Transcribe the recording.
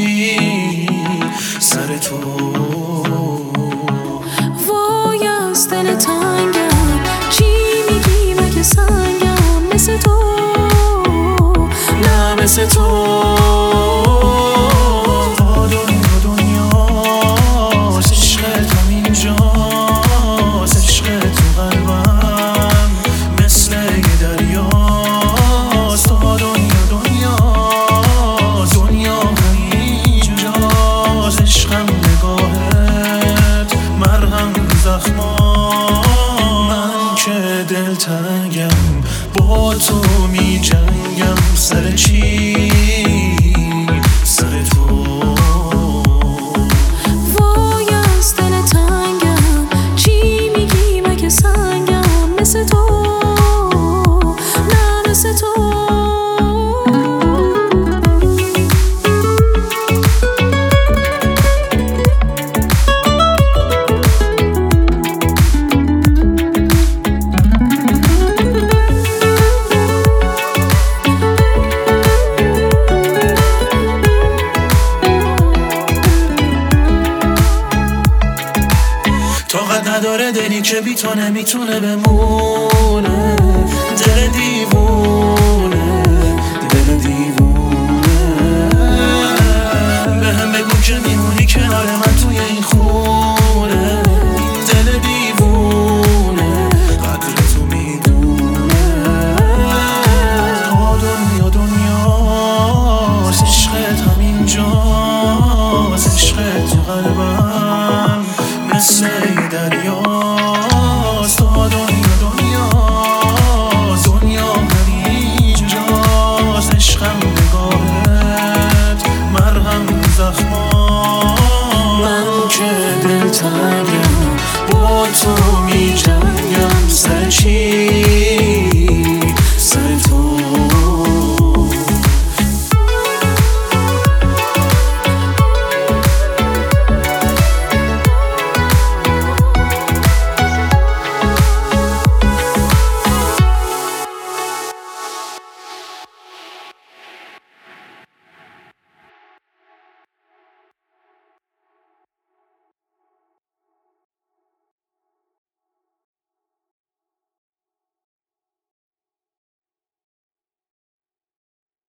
سر تو. وای از دل تنگم چی میگی مگه سنگم مثل تو، نه مثل تو. دنیاست عشقت همینجاست، عشقت تو قلبم مثل یه دریاست. تا دنیاست، دنیا همینجاست، عشقم نگاهت مرهم زخمام. من که دلتنگم با تو می جنگم، سر چی؟ سر تو. وای از دل تنگم چی میگی مگه سنگم مثل تو، نه مثل تو. طاقت نداره دلی که بی تو نمیتونه بمونه،